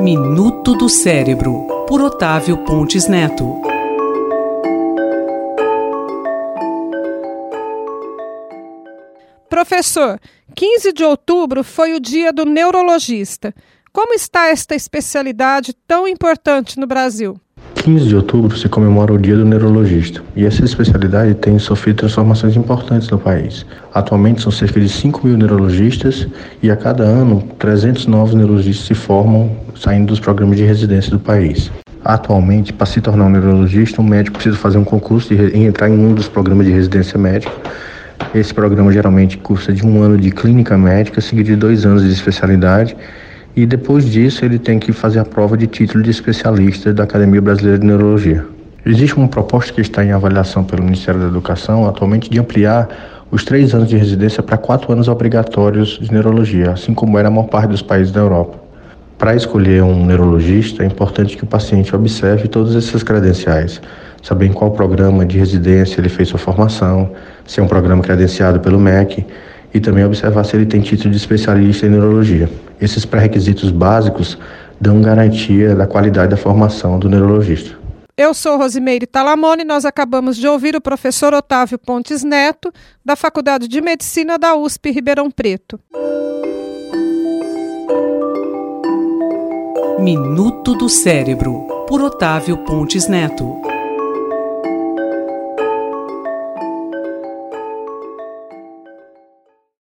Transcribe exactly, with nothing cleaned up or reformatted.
Minuto do Cérebro, por Otávio Pontes Neto. Professor, quinze de outubro foi o dia do neurologista. Como está esta especialidade tão importante no Brasil? quinze de outubro se comemora o Dia do Neurologista e essa especialidade tem sofrido transformações importantes no país. Atualmente são cerca de cinco mil neurologistas e a cada ano trezentos novos neurologistas se formam saindo dos programas de residência do país. Atualmente, para se tornar um neurologista, um médico precisa fazer um concurso e entrar em um dos programas de residência médica. Esse programa geralmente custa de um ano de clínica médica, seguido de dois anos de especialidade. E depois disso ele tem que fazer a prova de título de especialista da Academia Brasileira de Neurologia. Existe uma proposta que está em avaliação pelo Ministério da Educação atualmente de ampliar os três anos de residência para quatro anos obrigatórios de neurologia, assim como era a maior parte dos países da Europa. Para escolher um neurologista é importante que o paciente observe todas essas credenciais, saber em qual programa de residência ele fez sua formação, se é um programa credenciado pelo M E C, e também observar se ele tem título de especialista em neurologia. Esses pré-requisitos básicos dão garantia da qualidade da formação do neurologista. Eu sou Rosimeire Talamone e nós acabamos de ouvir o professor Otávio Pontes Neto, da Faculdade de Medicina da U S P Ribeirão Preto. Minuto do Cérebro, por Otávio Pontes Neto.